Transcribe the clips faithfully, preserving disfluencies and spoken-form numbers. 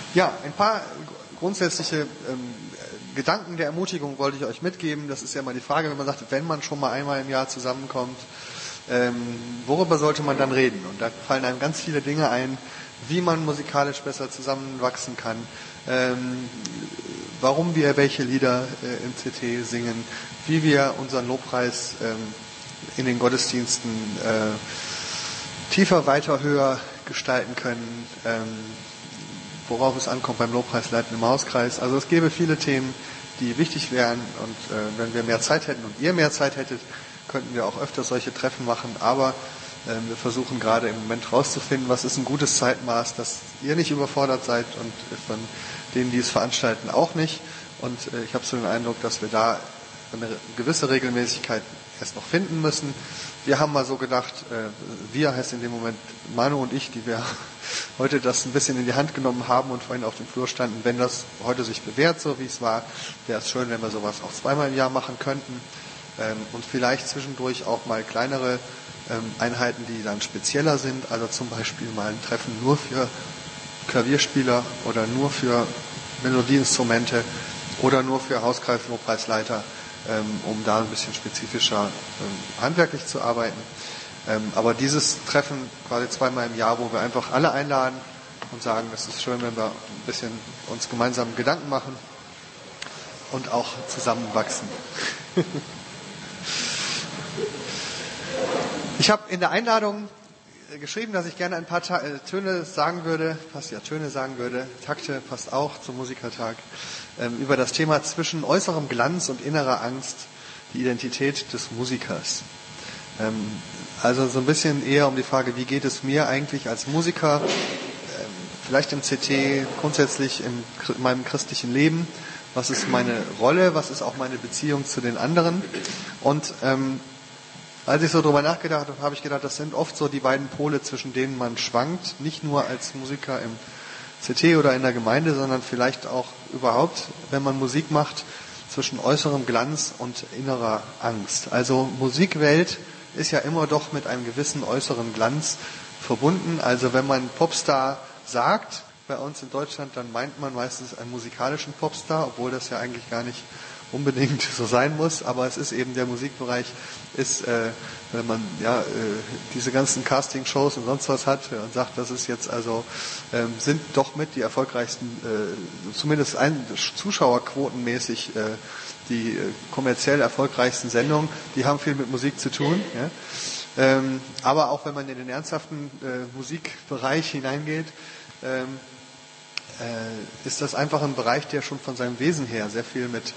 Ja, ein paar grundsätzliche ähm, Gedanken der Ermutigung wollte ich euch mitgeben. Das ist ja mal die Frage, wenn man sagt, wenn man schon mal einmal im Jahr zusammenkommt, ähm, worüber sollte man dann reden? Und da fallen einem ganz viele Dinge ein, wie man musikalisch besser zusammenwachsen kann, ähm, warum wir welche Lieder äh, im C T singen, wie wir unseren Lobpreis ähm, in den Gottesdiensten äh, tiefer, weiter, höher gestalten können, ähm, worauf es ankommt beim Lobpreisleiten im Hauskreis. Also es gäbe viele Themen, die wichtig wären, und äh, wenn wir mehr Zeit hätten und ihr mehr Zeit hättet, könnten wir auch öfter solche Treffen machen, aber äh, wir versuchen gerade im Moment rauszufinden, was ist ein gutes Zeitmaß, dass ihr nicht überfordert seid und von denen, die es veranstalten, auch nicht. Und äh, ich habe so den Eindruck, dass wir da eine gewisse Regelmäßigkeit erst noch finden müssen. Wir haben mal so gedacht, äh, wir heißt in dem Moment Manu und ich, die wir heute das ein bisschen in die Hand genommen haben und vorhin auf dem Flur standen, wenn das heute sich bewährt, so wie es war, wäre es schön, wenn wir sowas auch zweimal im Jahr machen könnten, ähm, und vielleicht zwischendurch auch mal kleinere ähm, Einheiten, die dann spezieller sind, also zum Beispiel mal ein Treffen nur für Klavierspieler oder nur für Melodieinstrumente oder nur für Hauskreis-Lobpreisleiter, ähm, um da ein bisschen spezifischer ähm, handwerklich zu arbeiten. Ähm, aber dieses Treffen quasi zweimal im Jahr, wo wir einfach alle einladen und sagen, es ist schön, wenn wir ein bisschen uns gemeinsam Gedanken machen und auch zusammenwachsen. Ich habe in der Einladung geschrieben, dass ich gerne ein paar Ta- äh, Töne sagen würde, passt ja, Töne sagen würde, Takte passt auch zum Musikertag, ähm, über das Thema zwischen äußerem Glanz und innerer Angst, die Identität des Musikers. Ähm, also so ein bisschen eher um die Frage, wie geht es mir eigentlich als Musiker, ähm, vielleicht im C T, grundsätzlich im, in meinem christlichen Leben, was ist meine Rolle, was ist auch meine Beziehung zu den anderen. Und ähm, als ich so drüber nachgedacht habe, habe ich gedacht, das sind oft so die beiden Pole, zwischen denen man schwankt, nicht nur als Musiker im C T oder in der Gemeinde, sondern vielleicht auch überhaupt, wenn man Musik macht, zwischen äußerem Glanz und innerer Angst. Also Musikwelt ist ja immer doch mit einem gewissen äußeren Glanz verbunden. Also wenn man Popstar sagt, bei uns in Deutschland, dann meint man meistens einen musikalischen Popstar, obwohl das ja eigentlich gar nicht unbedingt so sein muss, aber es ist eben der Musikbereich, ist, äh, wenn man ja äh, diese ganzen Casting-Shows und sonst was hat und sagt, das ist jetzt also, ähm, sind doch mit die erfolgreichsten, äh, zumindest ein, zuschauerquotenmäßig, äh, die äh, kommerziell erfolgreichsten Sendungen, die haben viel mit Musik zu tun. Ja? Ähm, aber auch wenn man in den ernsthaften äh, Musikbereich hineingeht, ähm, äh, ist das einfach ein Bereich, der schon von seinem Wesen her sehr viel mit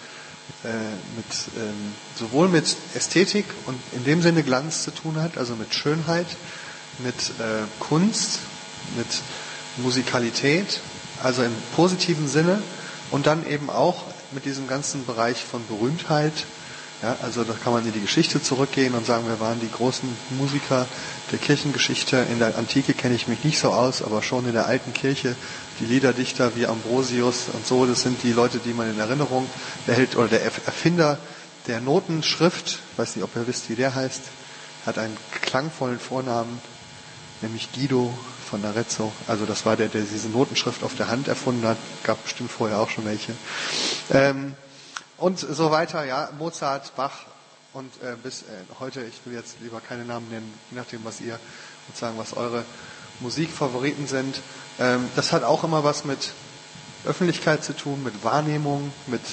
mit ähm, sowohl mit Ästhetik und in dem Sinne Glanz zu tun hat, also mit Schönheit, mit äh, Kunst, mit Musikalität, also im positiven Sinne, und dann eben auch mit diesem ganzen Bereich von Berühmtheit. Ja, also da kann man in die Geschichte zurückgehen und sagen, wir waren die großen Musiker der Kirchengeschichte. In der Antike kenne ich mich nicht so aus, aber schon in der alten Kirche, die Liederdichter wie Ambrosius und so, das sind die Leute, die man in Erinnerung behält, oder der Erfinder der Notenschrift, ich weiß nicht, ob ihr wisst, wie der heißt, hat einen klangvollen Vornamen, nämlich Guido von Arezzo. Also das war der, der diese Notenschrift auf der Hand erfunden hat, gab bestimmt vorher auch schon welche. Ähm, Und so weiter, ja, Mozart, Bach und äh, bis äh, heute, ich will jetzt lieber keine Namen nennen, je nachdem, was ihr sozusagen, was eure Musikfavoriten sind. Ähm, das hat auch immer was mit Öffentlichkeit zu tun, mit Wahrnehmung, mit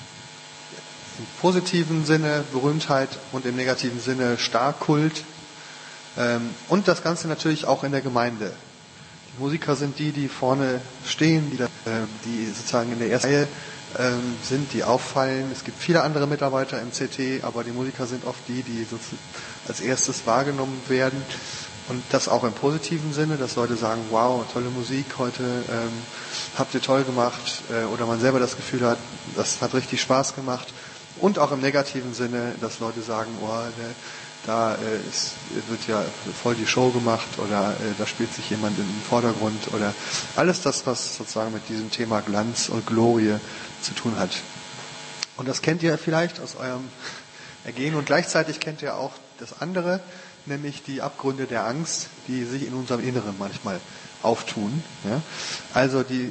im positiven Sinne Berühmtheit und im negativen Sinne Starkult. Ähm, und das Ganze natürlich auch in der Gemeinde. Die Musiker sind die, die vorne stehen, die, da, äh, die sozusagen in der ersten Reihe sind, die auffallen. Es gibt viele andere Mitarbeiter im C T, aber die Musiker sind oft die, die als erstes wahrgenommen werden. Und das auch im positiven Sinne, dass Leute sagen, wow, tolle Musik heute, ähm, habt ihr toll gemacht. Äh, oder man selber das Gefühl hat, das hat richtig Spaß gemacht. Und auch im negativen Sinne, dass Leute sagen, oh, der, da äh, ist, wird ja voll die Show gemacht, oder äh, da spielt sich jemand in den Vordergrund, oder alles das, was sozusagen mit diesem Thema Glanz und Glorie zu tun hat. Und das kennt ihr vielleicht aus eurem Ergehen, und gleichzeitig kennt ihr auch das andere, nämlich die Abgründe der Angst, die sich in unserem Inneren manchmal auftun. Ja? Also die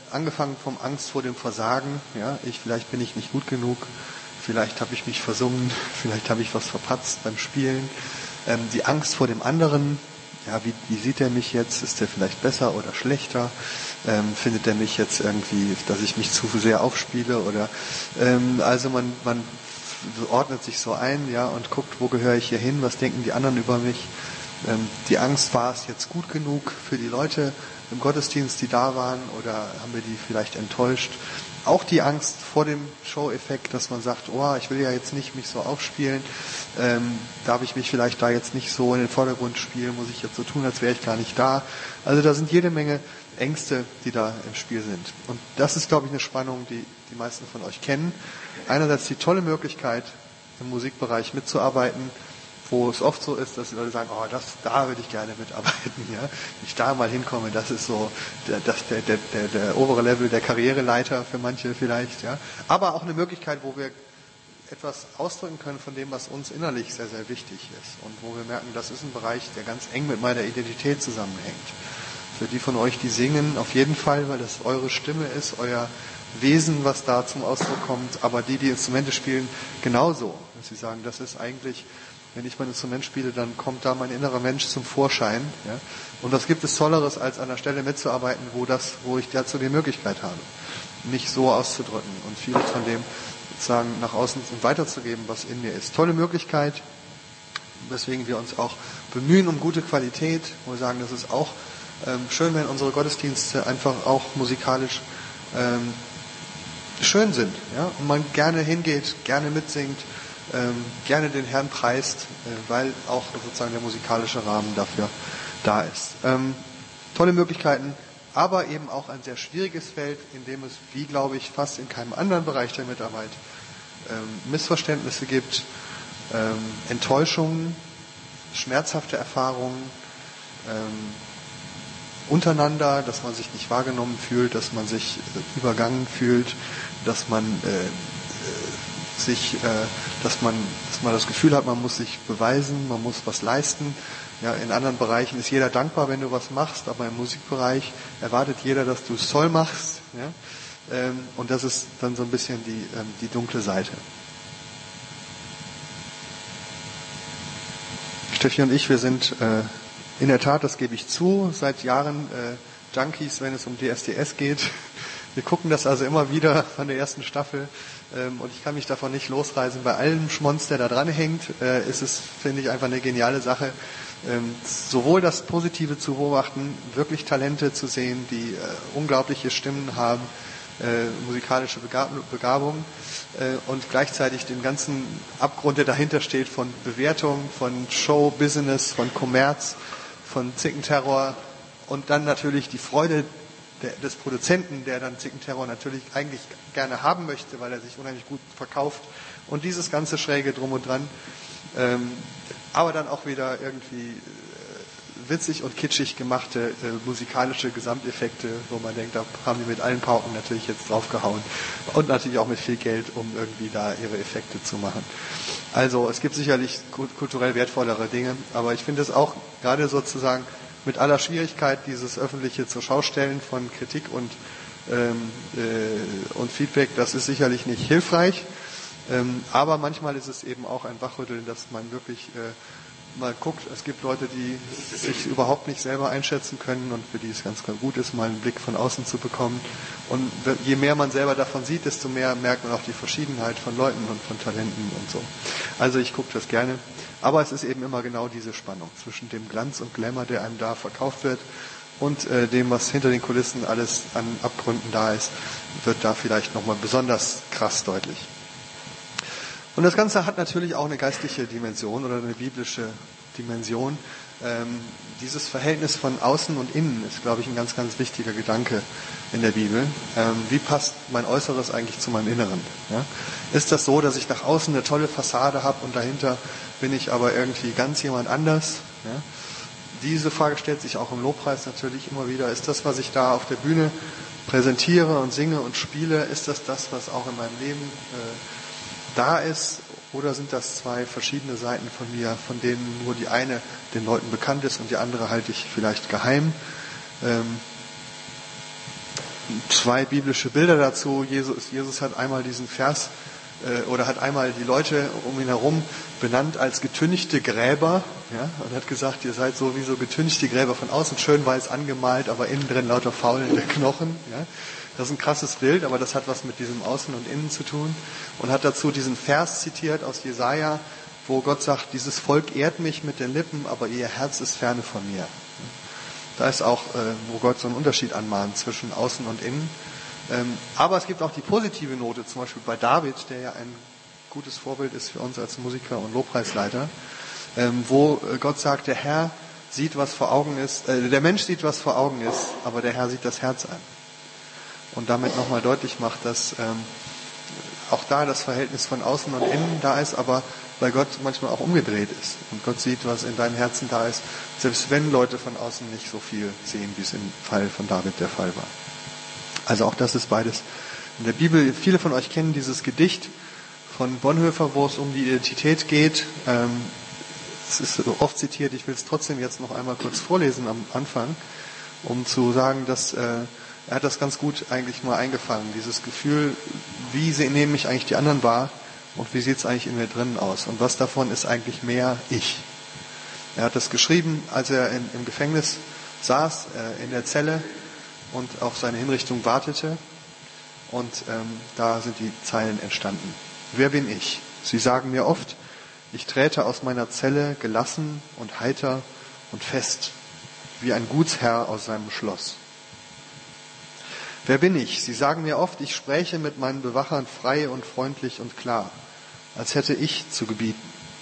angefangen vom Angst vor dem Versagen. Ja, ich, vielleicht bin ich nicht gut genug, vielleicht habe ich mich versungen, vielleicht habe ich was verpatzt beim Spielen. Ähm, die Angst vor dem anderen. Ja, wie, wie sieht er mich jetzt? Ist er vielleicht besser oder schlechter? Ähm, findet er mich jetzt irgendwie, dass ich mich zu sehr aufspiele? Oder ähm, also man, man ordnet sich so ein, ja, und guckt, wo gehöre ich hier hin? Was denken die anderen über mich? Ähm, die Angst, war es jetzt gut genug für die Leute im Gottesdienst, die da waren, oder haben wir die vielleicht enttäuscht? Auch die Angst vor dem Show-Effekt, dass man sagt, oh, ich will ja jetzt nicht mich so aufspielen, ähm, darf ich mich vielleicht da jetzt nicht so in den Vordergrund spielen, muss ich jetzt so tun, als wäre ich gar nicht da. Also da sind jede Menge Ängste, die da im Spiel sind. Und das ist, glaube ich, eine Spannung, die die meisten von euch kennen. Einerseits die tolle Möglichkeit, im Musikbereich mitzuarbeiten, wo es oft so ist, dass die Leute sagen, oh, das, da würde ich gerne mitarbeiten, ja. Wenn ich da mal hinkomme, das ist so der, das, der, der, der, der obere Level der Karriereleiter für manche vielleicht, ja. Aber auch eine Möglichkeit, wo wir etwas ausdrücken können von dem, was uns innerlich sehr, sehr wichtig ist. Und wo wir merken, das ist ein Bereich, der ganz eng mit meiner Identität zusammenhängt. Für die von euch, die singen, auf jeden Fall, weil das eure Stimme ist, euer Wesen, was da zum Ausdruck kommt. Aber die, die Instrumente spielen, genauso. Dass sie sagen, das ist eigentlich, wenn ich mein Instrument spiele, dann kommt da mein innerer Mensch zum Vorschein. Ja? Und was gibt es Tolleres, als an der Stelle mitzuarbeiten, wo das, wo ich dazu die Möglichkeit habe, mich so auszudrücken und vieles von dem sozusagen nach außen und weiterzugeben, was in mir ist. Tolle Möglichkeit, weswegen wir uns auch bemühen um gute Qualität, wo wir sagen, das ist auch ähm, schön, wenn unsere Gottesdienste einfach auch musikalisch ähm, schön sind, ja? Und man gerne hingeht, gerne mitsingt, ähm, gerne den Herrn preist, äh, weil auch sozusagen der musikalische Rahmen dafür da ist. Ähm, tolle Möglichkeiten, aber eben auch ein sehr schwieriges Feld, in dem es, wie glaube ich, fast in keinem anderen Bereich der Mitarbeit ähm, Missverständnisse gibt, ähm, Enttäuschungen, schmerzhafte Erfahrungen, ähm, untereinander, dass man sich nicht wahrgenommen fühlt, dass man sich äh, übergangen fühlt, dass man äh, sich, äh, dass man, dass man das Gefühl hat, man muss sich beweisen, man muss was leisten. Ja, in anderen Bereichen ist jeder dankbar, wenn du was machst, aber im Musikbereich erwartet jeder, dass du es toll machst. Ja? Ähm, und das ist dann so ein bisschen die, ähm, die dunkle Seite. Steffi und ich, wir sind äh, in der Tat, das gebe ich zu, seit Jahren äh, Junkies, wenn es um D S D S geht. Wir gucken das also immer wieder von der ersten Staffel ähm, und ich kann mich davon nicht losreißen. Bei allem Schmonz, der da dran hängt, äh, ist es, finde ich, einfach eine geniale Sache. Ähm, sowohl das Positive zu beobachten, wirklich Talente zu sehen, die äh, unglaubliche Stimmen haben, äh, musikalische Begab- Begabung äh, und gleichzeitig den ganzen Abgrund, der dahinter steht, von Bewertung, von Show, Business, von Kommerz, von Zickenterror und dann natürlich die Freude der, des Produzenten, der dann Zickenterror natürlich eigentlich gerne haben möchte, weil er sich unheimlich gut verkauft und dieses ganze Schräge drum und dran. Ähm, aber dann auch wieder irgendwie äh, witzig und kitschig gemachte äh, musikalische Gesamteffekte, wo man denkt, da haben die mit allen Pauken natürlich jetzt draufgehauen und natürlich auch mit viel Geld, um irgendwie da ihre Effekte zu machen. Also es gibt sicherlich kulturell wertvollere Dinge, aber ich finde es auch gerade sozusagen mit aller Schwierigkeit, dieses öffentliche zur Schaustellen von Kritik und, ähm, äh, und Feedback, das ist sicherlich nicht hilfreich. Ähm, aber manchmal ist es eben auch ein Wachrütteln, dass man wirklich äh, mal guckt, es gibt Leute, die sich überhaupt nicht selber einschätzen können und für die es ganz, ganz gut ist, mal einen Blick von außen zu bekommen. Und je mehr man selber davon sieht, desto mehr merkt man auch die Verschiedenheit von Leuten und von Talenten und so. Also ich gucke das gerne. Aber es ist eben immer genau diese Spannung zwischen dem Glanz und Glamour, der einem da verkauft wird, und äh, dem, was hinter den Kulissen alles an Abgründen da ist, wird da vielleicht nochmal besonders krass deutlich. Und das Ganze hat natürlich auch eine geistliche Dimension oder eine biblische Dimension. Ähm, dieses Verhältnis von Außen und Innen ist, glaube ich, ein ganz, ganz wichtiger Gedanke in der Bibel. Ähm, wie passt mein Äußeres eigentlich zu meinem Inneren? Ja? Ist das so, dass ich nach außen eine tolle Fassade habe und dahinter bin ich aber irgendwie ganz jemand anders? Ja? Diese Frage stellt sich auch im Lobpreis natürlich immer wieder. Ist das, was ich da auf der Bühne präsentiere und singe und spiele, ist das das, was auch in meinem Leben äh, da ist, oder sind das zwei verschiedene Seiten von mir, von denen nur die eine den Leuten bekannt ist und die andere halte ich vielleicht geheim? Ähm zwei biblische Bilder dazu. Jesus, Jesus hat einmal diesen Vers äh, oder hat einmal die Leute um ihn herum benannt als getünchte Gräber, ja, und hat gesagt, ihr seid so wie so getünchte Gräber, von außen schön weiß angemalt, aber innen drin lauter faulende Knochen. Ja. Das ist ein krasses Bild, aber das hat was mit diesem Außen und Innen zu tun. Und hat dazu diesen Vers zitiert aus Jesaja, wo Gott sagt, dieses Volk ehrt mich mit den Lippen, aber ihr Herz ist ferne von mir. Da ist auch, äh, wo Gott so einen Unterschied anmahnt zwischen Außen und Innen. Ähm, aber es gibt auch die positive Note, zum Beispiel bei David, der ja ein gutes Vorbild ist für uns als Musiker und Lobpreisleiter, ähm, wo Gott sagt, der Herr sieht, was vor Augen ist, äh, der Mensch sieht, was vor Augen ist, aber der Herr sieht das Herz an. Und damit nochmal deutlich macht, dass ähm, auch da das Verhältnis von Außen und Innen da ist, aber bei Gott manchmal auch umgedreht ist. Und Gott sieht, was in deinem Herzen da ist, selbst wenn Leute von außen nicht so viel sehen, wie es im Fall von David der Fall war. Also auch das ist beides in der Bibel. Viele von euch kennen dieses Gedicht von Bonhoeffer, wo es um die Identität geht. Ähm, es ist so oft zitiert, ich will es trotzdem jetzt noch einmal kurz vorlesen am Anfang, um zu sagen, dass äh, er hat das ganz gut eigentlich mal eingefangen, dieses Gefühl, wie nehmen mich eigentlich die anderen wahr und wie sieht es eigentlich in mir drinnen aus und was davon ist eigentlich mehr ich. Er hat das geschrieben, als er in, im Gefängnis saß, äh, in der Zelle und auf seine Hinrichtung wartete und ähm, da sind die Zeilen entstanden. Wer bin ich? Sie sagen mir oft, ich träte aus meiner Zelle gelassen und heiter und fest, wie ein Gutsherr aus seinem Schloss. Wer bin ich? Sie sagen mir oft, ich spräche mit meinen Bewachern frei und freundlich und klar, als hätte ich zu gebieten.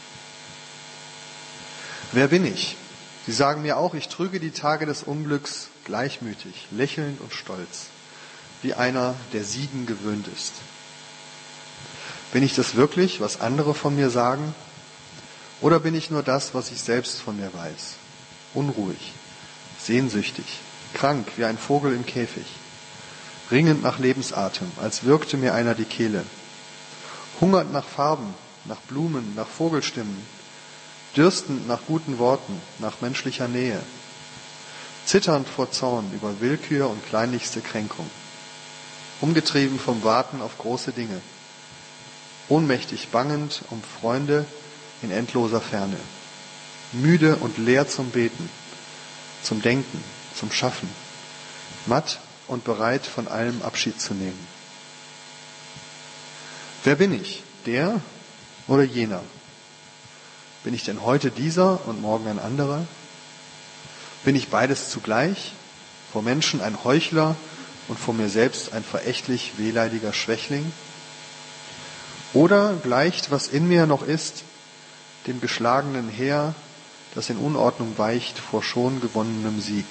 Wer bin ich? Sie sagen mir auch, ich trüge die Tage des Unglücks gleichmütig, lächelnd und stolz, wie einer, der Siegen gewöhnt ist. Bin ich das wirklich, was andere von mir sagen? Oder bin ich nur das, was ich selbst von mir weiß? Unruhig, sehnsüchtig, krank wie ein Vogel im Käfig, ringend nach Lebensatem, als würgte mir einer die Kehle, hungert nach Farben, nach Blumen, nach Vogelstimmen, dürstend nach guten Worten, nach menschlicher Nähe, zitternd vor Zorn über Willkür und kleinlichste Kränkung, umgetrieben vom Warten auf große Dinge, ohnmächtig bangend um Freunde in endloser Ferne, müde und leer zum Beten, zum Denken, zum Schaffen, matt und bereit, von allem Abschied zu nehmen. Wer bin ich? Der oder jener? Bin ich denn heute dieser und morgen ein anderer? Bin ich beides zugleich? Vor Menschen ein Heuchler und vor mir selbst ein verächtlich wehleidiger Schwächling? Oder gleicht, was in mir noch ist, dem geschlagenen Heer, das in Unordnung weicht vor schon gewonnenem Sieg?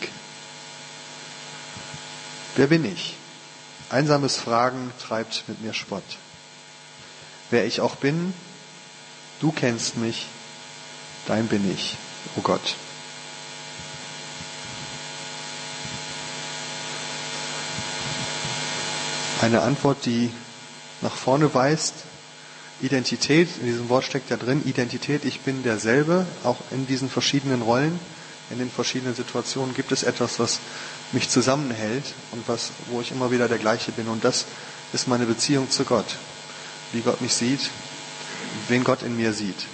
Wer bin ich? Einsames Fragen treibt mit mir Spott. Wer ich auch bin, du kennst mich, dein bin ich, o Gott. Eine Antwort, die nach vorne weist. Identität, in diesem Wort steckt ja drin, Identität, ich bin derselbe, auch in diesen verschiedenen Rollen, in den verschiedenen Situationen gibt es etwas, was mich zusammenhält und was, wo ich immer wieder der gleiche bin. Und das ist meine Beziehung zu Gott. Wie Gott mich sieht, wen Gott in mir sieht.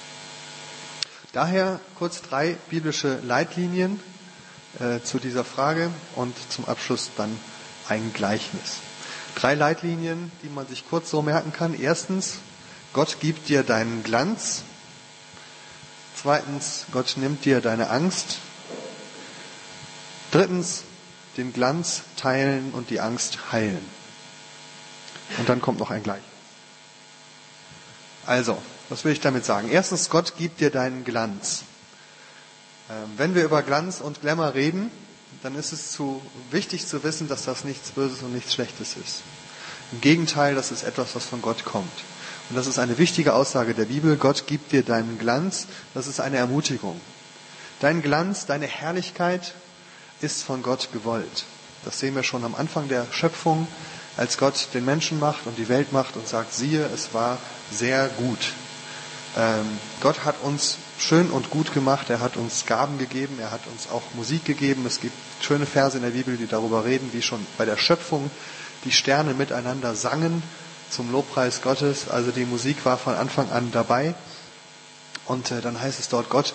Daher kurz drei biblische Leitlinien äh, zu dieser Frage und zum Abschluss dann ein Gleichnis. Drei Leitlinien, die man sich kurz so merken kann. Erstens, Gott gibt dir deinen Glanz. Zweitens, Gott nimmt dir deine Angst. Drittens, den Glanz teilen und die Angst heilen. Und dann kommt noch ein Gleichnis. Also, was will ich damit sagen? Erstens, Gott gibt dir deinen Glanz. Ähm, wenn wir über Glanz und Glamour reden, dann ist es zu wichtig zu wissen, dass das nichts Böses und nichts Schlechtes ist. Im Gegenteil, das ist etwas, was von Gott kommt. Und das ist eine wichtige Aussage der Bibel. Gott gibt dir deinen Glanz. Das ist eine Ermutigung. Dein Glanz, deine Herrlichkeit ist von Gott gewollt. Das sehen wir schon am Anfang der Schöpfung, als Gott den Menschen macht und die Welt macht und sagt, siehe, es war sehr gut. Ähm, Gott hat uns schön und gut gemacht. Er hat uns Gaben gegeben, er hat uns auch Musik gegeben. Es gibt schöne Verse in der Bibel, die darüber reden, wie schon bei der Schöpfung die Sterne miteinander sangen zum Lobpreis Gottes. Also die Musik war von Anfang an dabei. Und äh, dann heißt es dort, Gott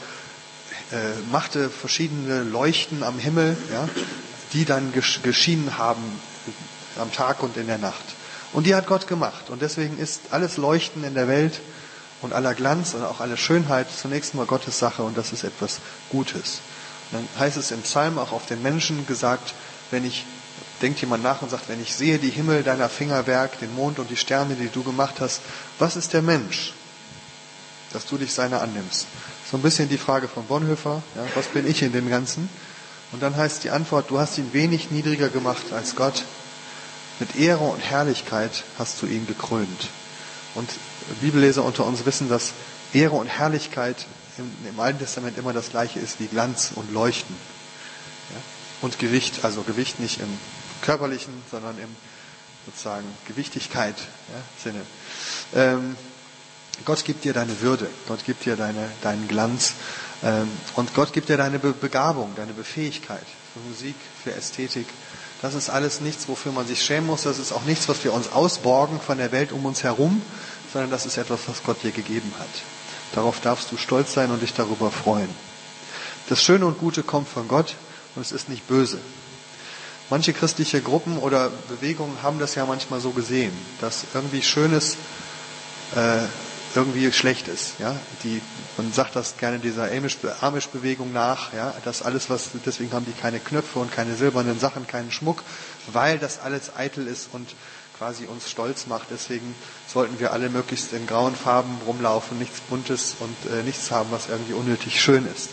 äh, machte verschiedene Leuchten am Himmel, ja, die dann gesch- geschienen haben am Tag und in der Nacht. Und die hat Gott gemacht. Und deswegen ist alles Leuchten in der Welt und aller Glanz und auch alle Schönheit zunächst mal Gottes Sache, und das ist etwas Gutes. Und dann heißt es im Psalm auch auf den Menschen gesagt, wenn ich, denkt jemand nach und sagt, wenn ich sehe die Himmel deiner Fingerwerk, den Mond und die Sterne, die du gemacht hast, was ist der Mensch, dass du dich seiner annimmst? So ein bisschen die Frage von Bonhoeffer, ja, was bin ich in dem Ganzen? Und dann heißt die Antwort, du hast ihn wenig niedriger gemacht als Gott. Mit Ehre und Herrlichkeit hast du ihn gekrönt. Und Bibelleser unter uns wissen, dass Ehre und Herrlichkeit im, im Alten Testament immer das Gleiche ist wie Glanz und Leuchten. Ja? Und Gewicht, also Gewicht nicht im körperlichen, sondern im sozusagen Gewichtigkeit, ja, Sinne. Ähm, Gott gibt dir deine Würde, Gott gibt dir deine, deinen Glanz, ähm, und Gott gibt dir deine Be- Begabung, deine Befähigkeit für Musik, für Ästhetik. Das ist alles nichts, wofür man sich schämen muss. Das ist auch nichts, was wir uns ausborgen von der Welt um uns herum, sondern das ist etwas, was Gott dir gegeben hat. Darauf darfst du stolz sein und dich darüber freuen. Das Schöne und Gute kommt von Gott und es ist nicht böse. Manche christliche Gruppen oder Bewegungen haben das ja manchmal so gesehen, dass irgendwie Schönes äh, irgendwie schlecht ist. Ja? Die, man sagt das gerne dieser Amish-Bewegung nach, ja? Dass alles, was, deswegen haben die keine Knöpfe und keine silbernen Sachen, keinen Schmuck, weil das alles eitel ist und quasi uns stolz macht. Deswegen sollten wir alle möglichst in grauen Farben rumlaufen, nichts Buntes und äh, nichts haben, was irgendwie unnötig schön ist.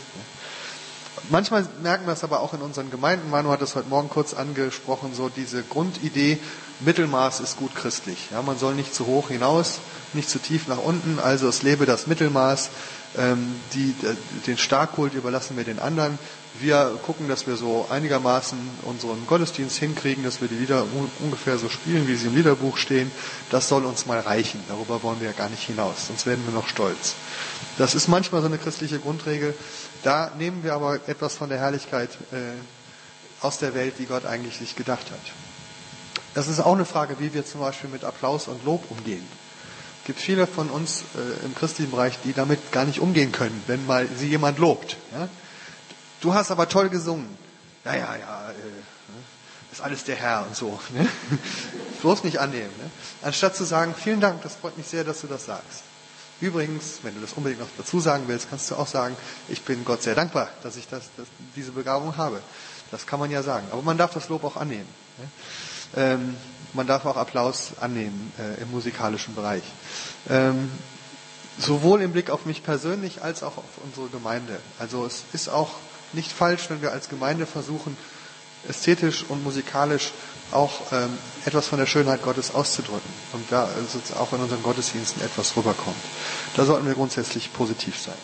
Manchmal merken wir es aber auch in unseren Gemeinden. Manu hat das heute Morgen kurz angesprochen, so diese Grundidee, Mittelmaß ist gut christlich. Ja, man soll nicht zu hoch hinaus, nicht zu tief nach unten, also es lebe das Mittelmaß. Ähm, die, den Starkkult überlassen wir den anderen. Wir gucken, dass wir so einigermaßen unseren Gottesdienst hinkriegen, dass wir die Lieder ungefähr so spielen, wie sie im Liederbuch stehen. Das soll uns mal reichen. Darüber wollen wir ja gar nicht hinaus, sonst werden wir noch stolz. Das ist manchmal so eine christliche Grundregel. Da nehmen wir aber etwas von der Herrlichkeit äh, aus der Welt, die Gott eigentlich sich gedacht hat. Das ist auch eine Frage, wie wir zum Beispiel mit Applaus und Lob umgehen. Es gibt viele von uns äh, im christlichen Bereich, die damit gar nicht umgehen können, wenn mal sie jemand lobt. Ja? Du hast aber toll gesungen. Ja, ja, ja, äh, ist alles der Herr und so. Ne? Bloß nicht annehmen. Ne? Anstatt zu sagen, vielen Dank, das freut mich sehr, dass du das sagst. Übrigens, wenn du das unbedingt noch dazu sagen willst, kannst du auch sagen, ich bin Gott sehr dankbar, dass ich das, das, diese Begabung habe. Das kann man ja sagen. Aber man darf das Lob auch annehmen. Ne? Ähm, man darf auch Applaus annehmen äh, im musikalischen Bereich. Ähm, sowohl im Blick auf mich persönlich als auch auf unsere Gemeinde. Also es ist auch nicht falsch, wenn wir als Gemeinde versuchen, ästhetisch und musikalisch auch ähm, etwas von der Schönheit Gottes auszudrücken und da also auch in unseren Gottesdiensten etwas rüberkommt. Da sollten wir grundsätzlich positiv sein.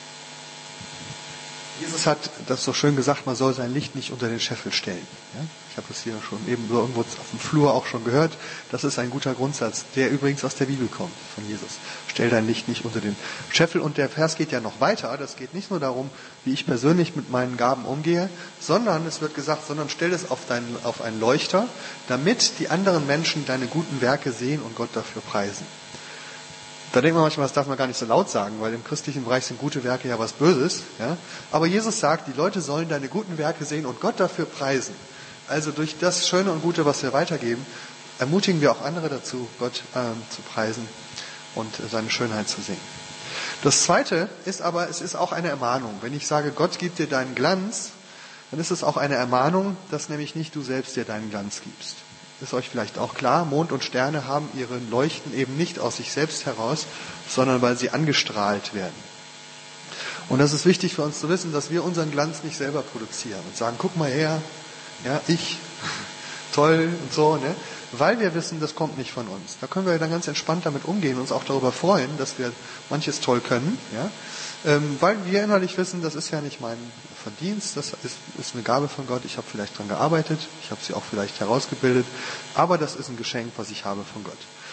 Jesus hat das so schön gesagt, man soll sein Licht nicht unter den Scheffel stellen. Ja? Ich habe das hier schon eben so irgendwo auf dem Flur auch schon gehört. Das ist ein guter Grundsatz, der übrigens aus der Bibel kommt, von Jesus. Stell dein Licht nicht unter den Scheffel. Und der Vers geht ja noch weiter. Das geht nicht nur darum, wie ich persönlich mit meinen Gaben umgehe, sondern es wird gesagt, sondern stell es auf, deinen, auf einen Leuchter, damit die anderen Menschen deine guten Werke sehen und Gott dafür preisen. Da denkt man manchmal, das darf man gar nicht so laut sagen, weil im christlichen Bereich sind gute Werke ja was Böses. Ja? Aber Jesus sagt, die Leute sollen deine guten Werke sehen und Gott dafür preisen. Also durch das Schöne und Gute, was wir weitergeben, ermutigen wir auch andere dazu, Gott ähm, zu preisen und äh, seine Schönheit zu sehen. Das Zweite ist aber, es ist auch eine Ermahnung. Wenn ich sage, Gott gibt dir deinen Glanz, dann ist es auch eine Ermahnung, dass nämlich nicht du selbst dir deinen Glanz gibst. Ist euch vielleicht auch klar, Mond und Sterne haben ihren Leuchten eben nicht aus sich selbst heraus, sondern weil sie angestrahlt werden. Und das ist wichtig für uns zu wissen, dass wir unseren Glanz nicht selber produzieren und sagen, guck mal her, ja, ich, toll und so, ne? Weil wir wissen, das kommt nicht von uns. Da können wir dann ganz entspannt damit umgehen und uns auch darüber freuen, dass wir manches toll können, ja? Ähm, weil wir innerlich wissen, das ist ja nicht mein Verdienst, das ist, ist eine Gabe von Gott, ich habe vielleicht dran gearbeitet, ich habe sie auch vielleicht herausgebildet, aber das ist ein Geschenk, was ich habe von Gott.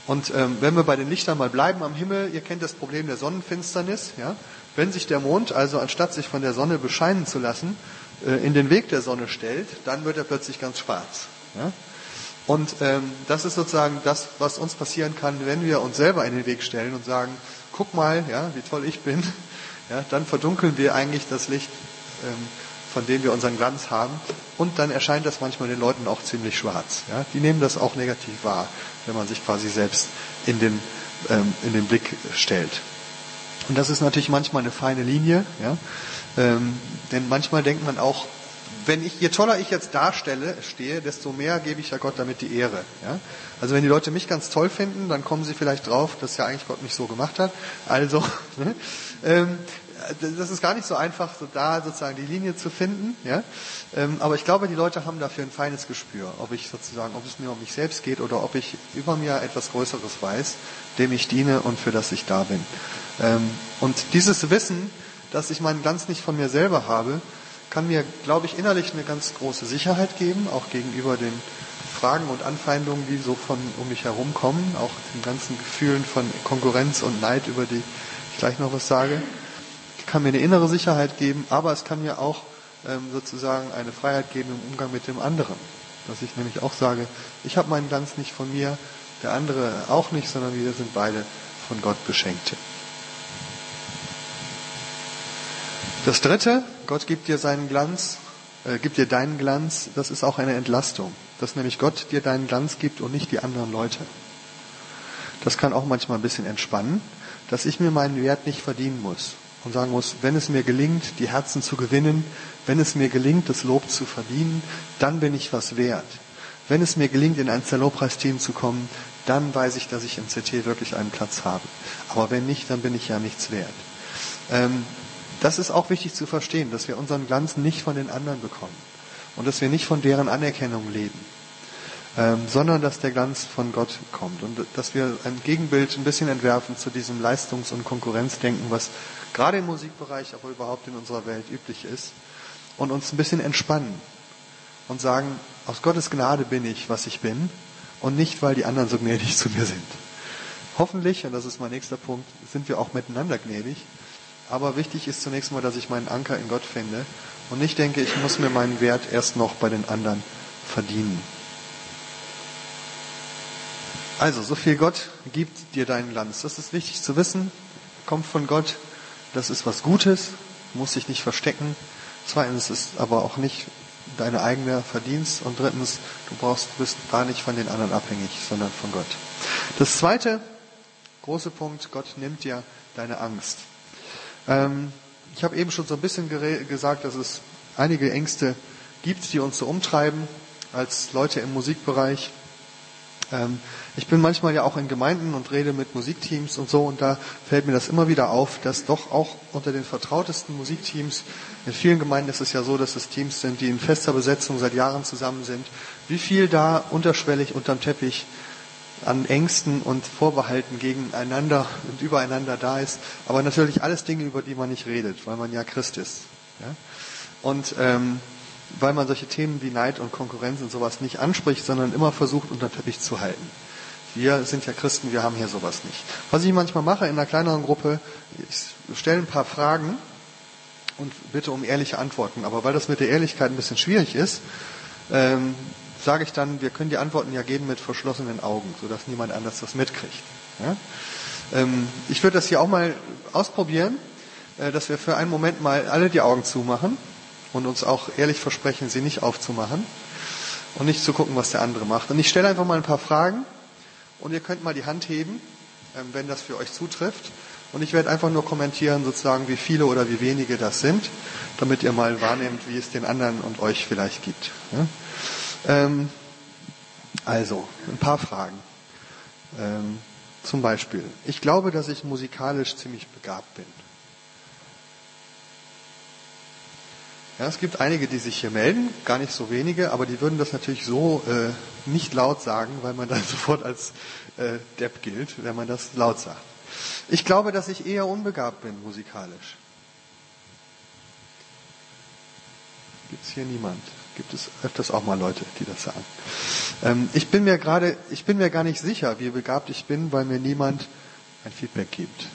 Und ähm, wenn wir bei den Lichtern mal bleiben am Himmel, ihr kennt das Problem der Sonnenfinsternis. Ja? Wenn sich der Mond also anstatt sich von der Sonne bescheinen zu lassen, äh, in den Weg der Sonne stellt, dann wird er plötzlich ganz schwarz. Ja? Und ähm, das ist sozusagen das, was uns passieren kann, wenn wir uns selber in den Weg stellen und sagen, guck mal, ja, wie toll ich bin. Ja, dann verdunkeln wir eigentlich das Licht, ähm, von dem wir unseren Glanz haben. Und dann erscheint das manchmal den Leuten auch ziemlich schwarz. Ja? Die nehmen das auch negativ wahr, wenn man sich quasi selbst in den, ähm, in den Blick stellt. Und das ist natürlich manchmal eine feine Linie. Ja? Ähm, denn manchmal denkt man auch, wenn ich, je toller ich jetzt darstelle, stehe, desto mehr gebe ich ja Gott damit die Ehre. Ja? Also wenn die Leute mich ganz toll finden, dann kommen sie vielleicht drauf, dass ja eigentlich Gott mich so gemacht hat. Also, ne? ähm, das ist gar nicht so einfach, so da sozusagen die Linie zu finden. Ja? Ähm, aber ich glaube, die Leute haben dafür ein feines Gespür, ob ich sozusagen, ob es mir um mich selbst geht oder ob ich über mir etwas Größeres weiß, dem ich diene und für das ich da bin. Ähm, und dieses Wissen, dass ich meinen Glanz nicht von mir selber habe, kann mir, glaube ich, innerlich eine ganz große Sicherheit geben, auch gegenüber den Fragen und Anfeindungen, die so von um mich herum kommen, auch den ganzen Gefühlen von Konkurrenz und Neid, über die ich gleich noch was sage. Kann mir eine innere Sicherheit geben, aber es kann mir auch ähm, sozusagen eine Freiheit geben im Umgang mit dem anderen. Dass ich nämlich auch sage, ich habe meinen Glanz nicht von mir, der andere auch nicht, sondern wir sind beide von Gott Beschenkte. Das Dritte, Gott gibt dir seinen Glanz, äh, gibt dir deinen Glanz, das ist auch eine Entlastung. Dass nämlich Gott dir deinen Glanz gibt und nicht die anderen Leute. Das kann auch manchmal ein bisschen entspannen, dass ich mir meinen Wert nicht verdienen muss. Und sagen muss, wenn es mir gelingt, die Herzen zu gewinnen, wenn es mir gelingt, das Lob zu verdienen, dann bin ich was wert. Wenn es mir gelingt, in ein Lobpreisteam zu kommen, dann weiß ich, dass ich im C T wirklich einen Platz habe. Aber wenn nicht, dann bin ich ja nichts wert. Ähm, das ist auch wichtig zu verstehen, dass wir unseren Glanz nicht von den anderen bekommen und dass wir nicht von deren Anerkennung leben, ähm, sondern dass der Glanz von Gott kommt und dass wir ein Gegenbild ein bisschen entwerfen zu diesem Leistungs- und Konkurrenzdenken, was gerade im Musikbereich, aber überhaupt in unserer Welt üblich ist, und uns ein bisschen entspannen und sagen, aus Gottes Gnade bin ich, was ich bin, und nicht, weil die anderen so gnädig zu mir sind. Hoffentlich, und das ist mein nächster Punkt, sind wir auch miteinander gnädig, aber wichtig ist zunächst mal, dass ich meinen Anker in Gott finde und nicht denke, ich muss mir meinen Wert erst noch bei den anderen verdienen. Also, so viel Gott gibt dir deinen Glanz. Das ist wichtig zu wissen, kommt von Gott. Das ist was Gutes, muss sich nicht verstecken. Zweitens ist aber auch nicht deine eigene Verdienst. Und drittens, du brauchst, du bist da nicht von den anderen abhängig, sondern von Gott. Das zweite große Punkt, Gott nimmt dir deine Angst. Ähm, ich habe eben schon so ein bisschen gere- gesagt, dass es einige Ängste gibt, die uns so umtreiben, als Leute im Musikbereich. Ähm, ich bin manchmal ja auch in Gemeinden und rede mit Musikteams und so, und da fällt mir das immer wieder auf, dass doch auch unter den vertrautesten Musikteams, in vielen Gemeinden ist es ja so, dass es Teams sind, die in fester Besetzung seit Jahren zusammen sind, wie viel da unterschwellig unterm Teppich an Ängsten und Vorbehalten gegeneinander und übereinander da ist, aber natürlich alles Dinge, über die man nicht redet, weil man ja Christ ist. Ja? Und ähm, weil man solche Themen wie Neid und Konkurrenz und sowas nicht anspricht, sondern immer versucht, unter den Teppich zu halten. Wir sind ja Christen, wir haben hier sowas nicht. Was ich manchmal mache in einer kleineren Gruppe, ich stelle ein paar Fragen und bitte um ehrliche Antworten. Aber weil das mit der Ehrlichkeit ein bisschen schwierig ist, ähm, sage ich dann, wir können die Antworten ja geben mit verschlossenen Augen, sodass niemand anders das mitkriegt. Ja? Ähm, ich würde das hier auch mal ausprobieren, äh, dass wir für einen Moment mal alle die Augen zumachen und uns auch ehrlich versprechen, sie nicht aufzumachen und nicht zu gucken, was der andere macht. Und ich stelle einfach mal ein paar Fragen und ihr könnt mal die Hand heben, ähm, wenn das für euch zutrifft. Und ich werde einfach nur kommentieren, sozusagen, wie viele oder wie wenige das sind, damit ihr mal wahrnehmt, wie es den anderen und euch vielleicht gibt. Ja? Ähm, also, ein paar Fragen. Ähm, zum Beispiel, ich glaube, dass ich musikalisch ziemlich begabt bin. Ja, es gibt einige, die sich hier melden, gar nicht so wenige, aber die würden das natürlich so äh, nicht laut sagen, weil man dann sofort als äh, Depp gilt, wenn man das laut sagt. Ich glaube, dass ich eher unbegabt bin musikalisch. Gibt es hier niemand? Gibt es öfters auch mal Leute, die das sagen? Ähm, ich bin mir gerade, ich bin mir gar nicht sicher, wie begabt ich bin, weil mir niemand ein Feedback gibt.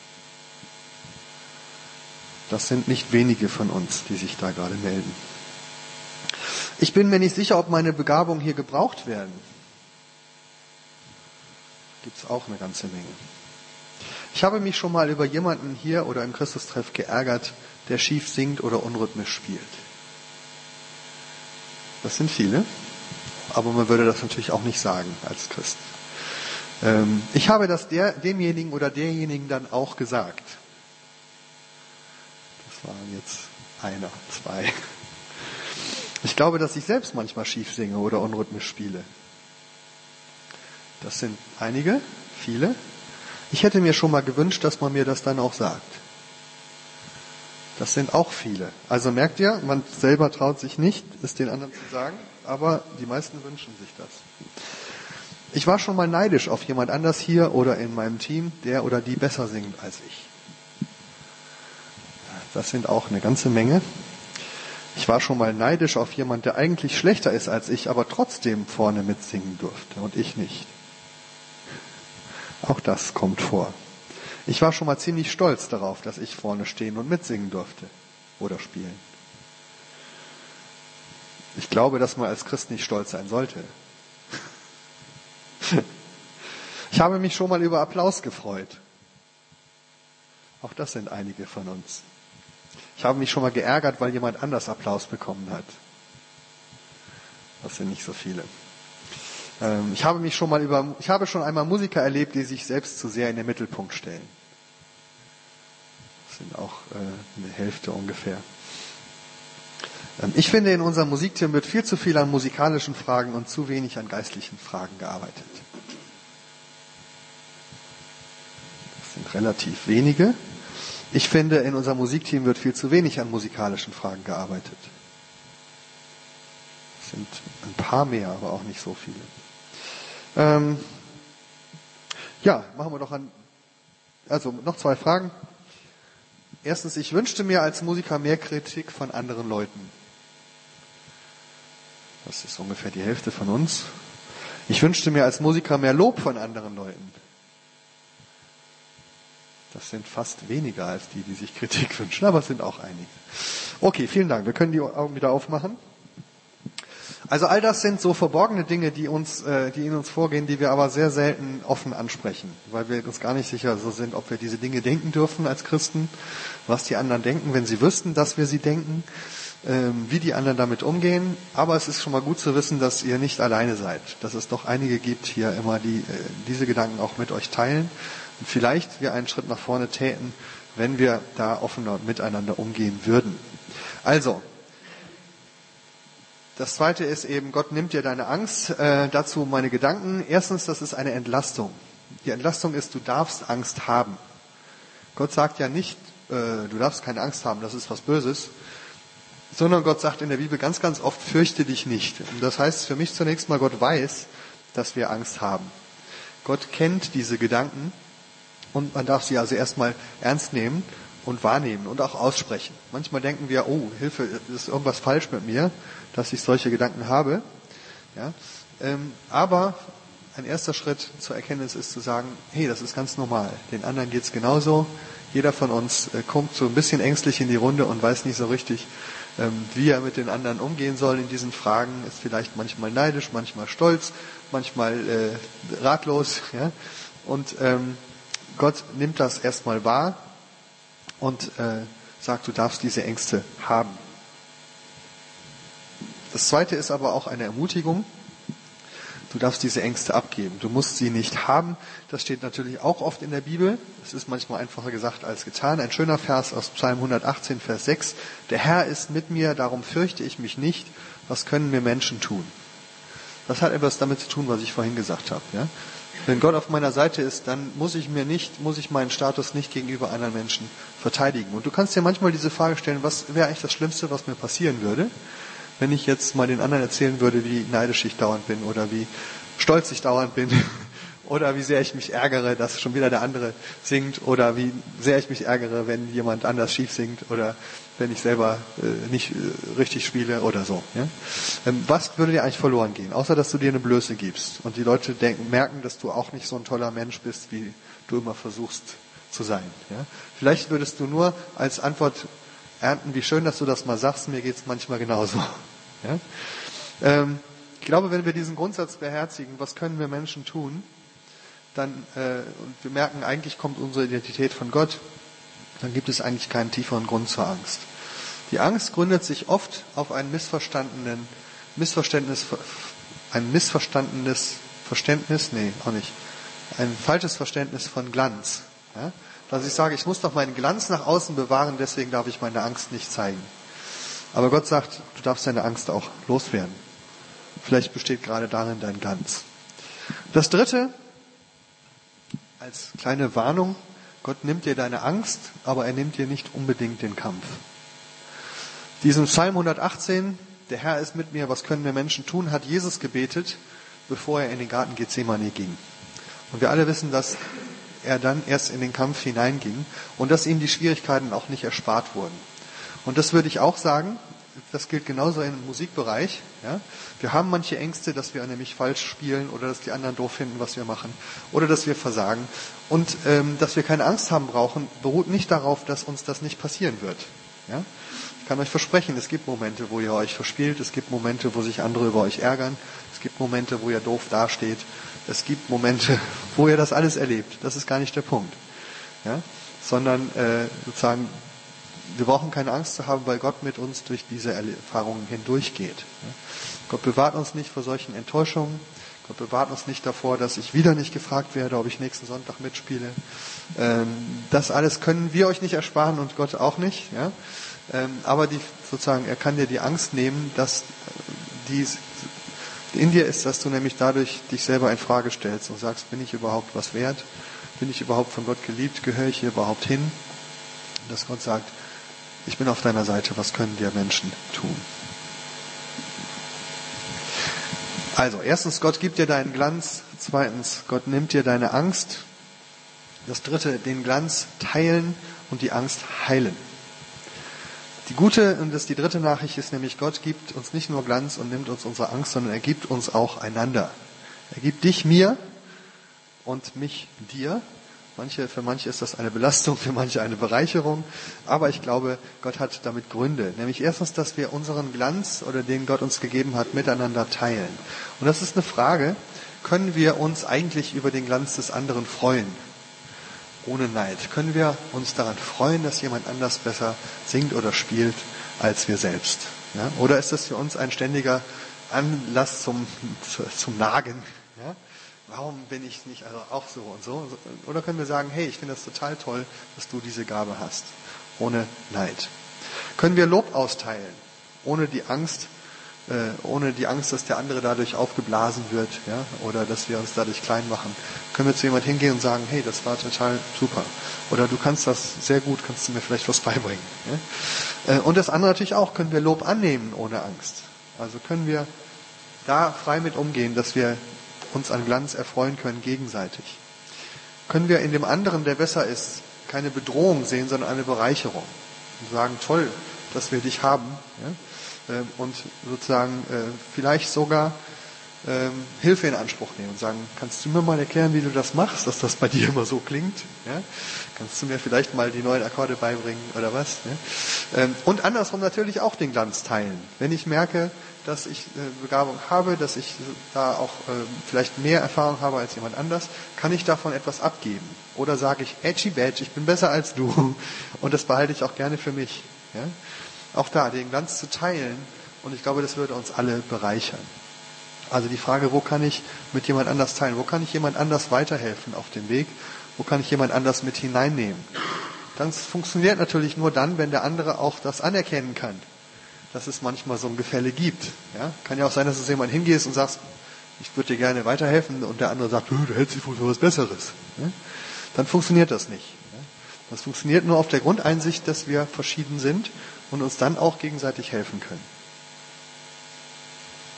Das sind nicht wenige von uns, die sich da gerade melden. Ich bin mir nicht sicher, ob meine Begabungen hier gebraucht werden. Gibt es auch eine ganze Menge. Ich habe mich schon mal über jemanden hier oder im Christustreff geärgert, der schief singt oder unrhythmisch spielt. Das sind viele, aber man würde das natürlich auch nicht sagen als Christ. Ähm, ich habe das der, demjenigen oder derjenigen dann auch gesagt. Das waren jetzt einer, zwei. Ich glaube, dass ich selbst manchmal schief singe oder unrhythmisch spiele. Das sind einige, viele. Ich hätte mir schon mal gewünscht, dass man mir das dann auch sagt. Das sind auch viele. Also merkt ihr, man selber traut sich nicht, es den anderen zu sagen, aber die meisten wünschen sich das. Ich war schon mal neidisch auf jemand anders hier oder in meinem Team, der oder die besser singt als ich. Das sind auch eine ganze Menge. Ich war schon mal neidisch auf jemand, der eigentlich schlechter ist als ich, aber trotzdem vorne mitsingen durfte und ich nicht. Auch das kommt vor. Ich war schon mal ziemlich stolz darauf, dass ich vorne stehen und mitsingen durfte oder spielen. Ich glaube, dass man als Christ nicht stolz sein sollte. Ich habe mich schon mal über Applaus gefreut. Auch das sind einige von uns. Ich habe mich schon mal geärgert, weil jemand anders Applaus bekommen hat. Das sind nicht so viele. Ähm, ich habe mich schon mal über, ich habe schon einmal Musiker erlebt, die sich selbst zu sehr in den Mittelpunkt stellen. Das sind auch äh, eine Hälfte ungefähr. Ähm, ich finde, in unserem Musikteam wird viel zu viel an musikalischen Fragen und zu wenig an geistlichen Fragen gearbeitet. Das sind relativ wenige. Ich finde, in unserem Musikteam wird viel zu wenig an musikalischen Fragen gearbeitet. Es sind ein paar mehr, aber auch nicht so viele. Ähm, ja, machen wir doch an. Also noch zwei Fragen. Erstens, ich wünschte mir als Musiker mehr Kritik von anderen Leuten. Das ist ungefähr die Hälfte von uns. Ich wünschte mir als Musiker mehr Lob von anderen Leuten. Das sind fast weniger als die, die sich Kritik wünschen, aber es sind auch einige. Okay, vielen Dank. Wir können die Augen wieder aufmachen. Also all das sind so verborgene Dinge, die uns, äh, die in uns vorgehen, die wir aber sehr selten offen ansprechen, weil wir uns gar nicht sicher so sind, ob wir diese Dinge denken dürfen als Christen, was die anderen denken, wenn sie wüssten, dass wir sie denken, ähm, wie die anderen damit umgehen. Aber es ist schon mal gut zu wissen, dass ihr nicht alleine seid, dass es doch einige gibt hier immer, die äh, diese Gedanken auch mit euch teilen. Und vielleicht wir einen Schritt nach vorne täten, wenn wir da offener miteinander umgehen würden. Also, das Zweite ist eben, Gott nimmt dir deine Angst. Äh, dazu meine Gedanken. Erstens, das ist eine Entlastung. Die Entlastung ist, du darfst Angst haben. Gott sagt ja nicht, äh, du darfst keine Angst haben, das ist was Böses, sondern Gott sagt in der Bibel ganz, ganz oft, fürchte dich nicht. Und das heißt für mich zunächst mal, Gott weiß, dass wir Angst haben. Gott kennt diese Gedanken. Und man darf sie also erstmal ernst nehmen und wahrnehmen und auch aussprechen. Manchmal denken wir, oh, Hilfe, ist irgendwas falsch mit mir, dass ich solche Gedanken habe. Ja, ähm, aber ein erster Schritt zur Erkenntnis ist zu sagen, hey, das ist ganz normal. Den anderen geht's genauso. Jeder von uns äh, kommt so ein bisschen ängstlich in die Runde und weiß nicht so richtig, ähm, wie er mit den anderen umgehen soll in diesen Fragen. Ist vielleicht manchmal neidisch, manchmal stolz, manchmal äh, ratlos. Ja? Und ähm, Gott nimmt das erstmal wahr und äh, sagt, du darfst diese Ängste haben. Das Zweite ist aber auch eine Ermutigung. Du darfst diese Ängste abgeben. Du musst sie nicht haben. Das steht natürlich auch oft in der Bibel. Es ist manchmal einfacher gesagt als getan. Ein schöner Vers aus Psalm hundertachtzehn, Vers sechs. Der Herr ist mit mir, darum fürchte ich mich nicht. Was können mir Menschen tun? Das hat etwas damit zu tun, was ich vorhin gesagt habe. Ja? Wenn Gott auf meiner Seite ist, dann muss ich mir nicht, muss ich meinen Status nicht gegenüber anderen Menschen verteidigen. Und du kannst dir manchmal diese Frage stellen, was wäre eigentlich das Schlimmste, was mir passieren würde, wenn ich jetzt mal den anderen erzählen würde, wie neidisch ich dauernd bin oder wie stolz ich dauernd bin Oder wie sehr ich mich ärgere, dass schon wieder der andere singt. Oder wie sehr ich mich ärgere, wenn jemand anders schief singt. Oder wenn ich selber äh, nicht äh, richtig spiele oder so. Ja? Ähm, was würde dir eigentlich verloren gehen? Außer, dass du dir eine Blöße gibst. Und die Leute denken, merken, dass du auch nicht so ein toller Mensch bist, wie du immer versuchst zu sein. Ja? Vielleicht würdest du nur als Antwort ernten, wie schön, dass du das mal sagst, mir geht's manchmal genauso. Ja? Ähm, ich glaube, wenn wir diesen Grundsatz beherzigen, was können wir Menschen tun, dann, äh, und wir merken, eigentlich kommt unsere Identität von Gott, dann gibt es eigentlich keinen tieferen Grund zur Angst. Die Angst gründet sich oft auf ein missverstandenen Missverständnis, ein missverstandenes Verständnis, nee, auch nicht, ein falsches Verständnis von Glanz. Ja? Dass ich sage, ich muss doch meinen Glanz nach außen bewahren, deswegen darf ich meine Angst nicht zeigen. Aber Gott sagt, du darfst deine Angst auch loswerden. Vielleicht besteht gerade darin dein Glanz. Das Dritte, als kleine Warnung, Gott nimmt dir deine Angst, aber er nimmt dir nicht unbedingt den Kampf. Diesen Psalm hundertachtzehn, der Herr ist mit mir, was können wir Menschen tun, hat Jesus gebetet, bevor er in den Garten Gethsemane ging. Und wir alle wissen, dass er dann erst in den Kampf hineinging und dass ihm die Schwierigkeiten auch nicht erspart wurden. Und das würde ich auch sagen, das gilt genauso im Musikbereich. Ja? Wir haben manche Ängste, dass wir nämlich falsch spielen oder dass die anderen doof finden, was wir machen oder dass wir versagen. Und ähm, dass wir keine Angst haben brauchen, beruht nicht darauf, dass uns das nicht passieren wird. Ja? Ich kann euch versprechen, es gibt Momente, wo ihr euch verspielt, es gibt Momente, wo sich andere über euch ärgern, es gibt Momente, wo ihr doof dasteht, es gibt Momente, wo ihr das alles erlebt. Das ist gar nicht der Punkt. Ja? Sondern äh, sozusagen, wir brauchen keine Angst zu haben, weil Gott mit uns durch diese Erfahrungen hindurchgeht. Gott bewahrt uns nicht vor solchen Enttäuschungen. Gott bewahrt uns nicht davor, dass ich wieder nicht gefragt werde, ob ich nächsten Sonntag mitspiele. Das alles können wir euch nicht ersparen und Gott auch nicht. Aber die, sozusagen, er kann dir die Angst nehmen, dass die in dir ist, dass du nämlich dadurch dich selber in Frage stellst und sagst, bin ich überhaupt was wert? Bin ich überhaupt von Gott geliebt? Gehöre ich hier überhaupt hin? Und dass Gott sagt, ich bin auf deiner Seite, was können dir Menschen tun? Also, erstens, Gott gibt dir deinen Glanz. Zweitens, Gott nimmt dir deine Angst. Das dritte, den Glanz teilen und die Angst heilen. Die gute, und das ist die dritte Nachricht, ist nämlich, Gott gibt uns nicht nur Glanz und nimmt uns unsere Angst, sondern er gibt uns auch einander. Er gibt dich mir und mich dir. Manche, für manche ist das eine Belastung, für manche eine Bereicherung. Aber ich glaube, Gott hat damit Gründe. Nämlich erstens, dass wir unseren Glanz oder den Gott uns gegeben hat, miteinander teilen. Und das ist eine Frage, können wir uns eigentlich über den Glanz des anderen freuen? Ohne Neid. Können wir uns daran freuen, dass jemand anders besser singt oder spielt als wir selbst? Ja? Oder ist das für uns ein ständiger Anlass zum, zum Nagen? Ja? Warum bin ich nicht also auch so und so? Oder können wir sagen, hey, ich finde das total toll, dass du diese Gabe hast, ohne Neid. Können wir Lob austeilen, ohne die Angst, äh, ohne die Angst, dass der andere dadurch aufgeblasen wird, ja, oder dass wir uns dadurch klein machen. Können wir zu jemand hingehen und sagen, hey, das war total super. Oder du kannst das sehr gut, kannst du mir vielleicht was beibringen. Ja? Äh, und das andere natürlich auch, können wir Lob annehmen ohne Angst. Also können wir da frei mit umgehen, dass wir uns an Glanz erfreuen können gegenseitig. Können wir in dem anderen, der besser ist, keine Bedrohung sehen, sondern eine Bereicherung. Und sagen, toll, dass wir dich haben. Ja? Und sozusagen vielleicht sogar Hilfe in Anspruch nehmen und sagen, kannst du mir mal erklären, wie du das machst, dass das bei dir immer so klingt? Ja? Kannst du mir vielleicht mal die neuen Akkorde beibringen oder was? Ja? Und andersrum natürlich auch den Glanz teilen. Wenn ich merke, dass ich äh, Begabung habe, dass ich da auch äh, vielleicht mehr Erfahrung habe als jemand anders, kann ich davon etwas abgeben. Oder sage ich, edgy badge, ich bin besser als du und das behalte ich auch gerne für mich. Ja? Auch da, den Glanz zu teilen, und ich glaube, das würde uns alle bereichern. Also die Frage, wo kann ich mit jemand anders teilen? Wo kann ich jemand anders weiterhelfen auf dem Weg? Wo kann ich jemand anders mit hineinnehmen? Das funktioniert natürlich nur dann, wenn der andere auch das anerkennen kann, dass es manchmal so ein Gefälle gibt. Ja? Kann ja auch sein, dass du jemand hingehst und sagst, ich würde dir gerne weiterhelfen, und der andere sagt, du hältst dich wohl für was Besseres. Ja? Dann funktioniert das nicht. Ja? Das funktioniert nur auf der Grundeinsicht, dass wir verschieden sind und uns dann auch gegenseitig helfen können.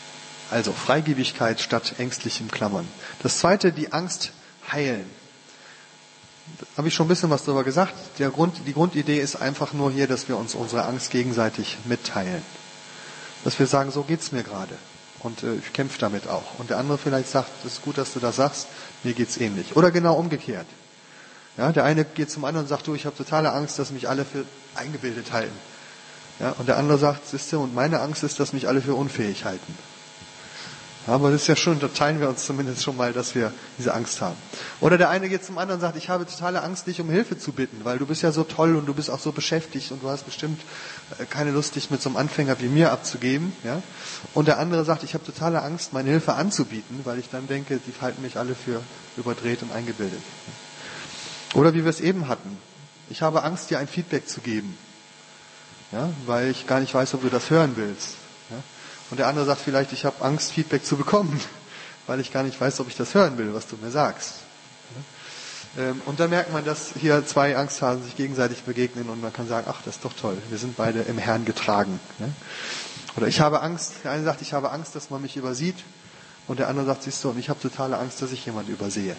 Also Freigebigkeit statt ängstlichem Klammern. Das zweite, die Angst heilen. Da habe ich schon ein bisschen was darüber gesagt. Der Grund, die Grundidee ist einfach nur hier, dass wir uns unsere Angst gegenseitig mitteilen. Dass wir sagen, so geht's mir gerade. Und äh, ich kämpfe damit auch. Und der andere vielleicht sagt, das ist gut, dass du das sagst, mir geht's ähnlich. Oder genau umgekehrt. Ja, der eine geht zum anderen und sagt, du, ich habe totale Angst, dass mich alle für eingebildet halten. Ja, und der andere sagt, siehste, und meine Angst ist, dass mich alle für unfähig halten. Ja, aber das ist ja schon, da teilen wir uns zumindest schon mal, dass wir diese Angst haben. Oder der eine geht zum anderen und sagt, ich habe totale Angst, dich um Hilfe zu bitten, weil du bist ja so toll und du bist auch so beschäftigt und du hast bestimmt keine Lust, dich mit so einem Anfänger wie mir abzugeben. Ja? Und der andere sagt, ich habe totale Angst, meine Hilfe anzubieten, weil ich dann denke, die halten mich alle für überdreht und eingebildet. Oder wie wir es eben hatten, ich habe Angst, dir ein Feedback zu geben, ja? Weil ich gar nicht weiß, ob du das hören willst. Ja? Und der andere sagt vielleicht, ich habe Angst, Feedback zu bekommen, weil ich gar nicht weiß, ob ich das hören will, was du mir sagst. Und dann merkt man, dass hier zwei Angsthasen sich gegenseitig begegnen und man kann sagen, ach, das ist doch toll, wir sind beide im Herrn getragen. Oder ich habe Angst, der eine sagt, ich habe Angst, dass man mich übersieht und der andere sagt, siehst du, und ich habe totale Angst, dass ich jemanden übersehe.